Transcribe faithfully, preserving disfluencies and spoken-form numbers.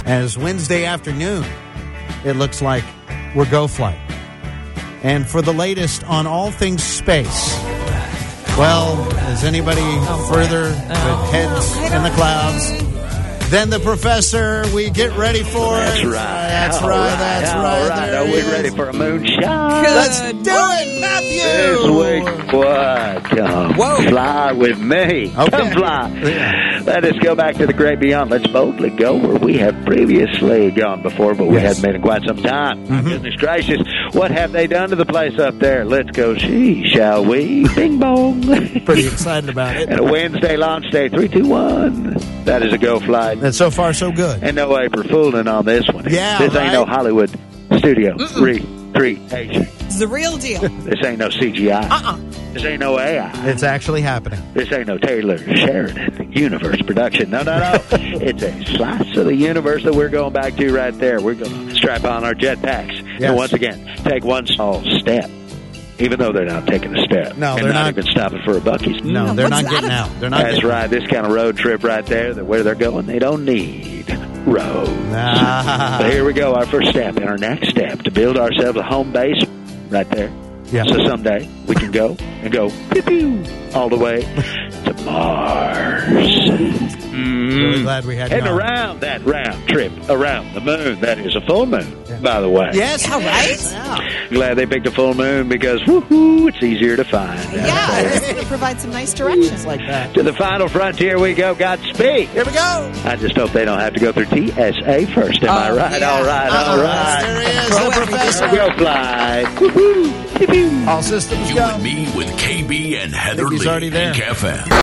as Wednesday afternoon, it looks like we're go flight. And for the latest on all things space, well, is anybody further with heads in the clouds than the professor? We get ready for That's it. right. That's All right. right. That's All right. right. There Are he we is. ready for a moonshot? Let's do it, Matthew. This week, what? Come Whoa. fly with me. Okay. Come fly. Yeah. Let us go back to the great beyond. Let's boldly go where we have previously gone before, but we Yes. hadn't been in quite some time. Mm-hmm. Goodness gracious, what have they done to the place up there? Let's go see, shall we? Bing bong. Pretty excited about it. And a Wednesday launch day, three, two, one. That is a go flight. And so far, so good. And no April Fooling on this one. Yeah, This right? ain't no Hollywood studio recreation. It's the real deal. This ain't no C G I. Uh-uh. This ain't no A I. It's actually happening. This ain't no Taylor Sheridan universe production. No, no, no. It's a slice of the universe that we're going back to right there. We're going to strap on our jetpacks. Yes. And once again, take one small step. Even though they're not taking a step. No, and they're not, not. even stopping for a Buc-ee's. No, they're What's not that getting about? out. They're not That's getting right. This kind of road trip right there, that where they're going, they don't need roads. Ah. But here we go, our first step and our next step to build ourselves a home base right there. Yeah. So someday we can go and go pew pew all the way to Mars. Really glad we had you And on. around that round trip around the moon. That is a full moon, by the way. Yes. Yeah, right? Yeah. Glad they picked a full moon because woohoo, it's easier to find. Yeah, it's going to provide some nice directions. Like that. To the final frontier we go. Godspeed. Here we go. I just hope they don't have to go through T S A first. Am I Oh, right? yeah. All right, all Uh-uh. right. There he is, Throw the everything. professor. Go fly. Woohoo. Pew, pew. All systems You go. and me with K B and Heather he's Lee. already there. K F M.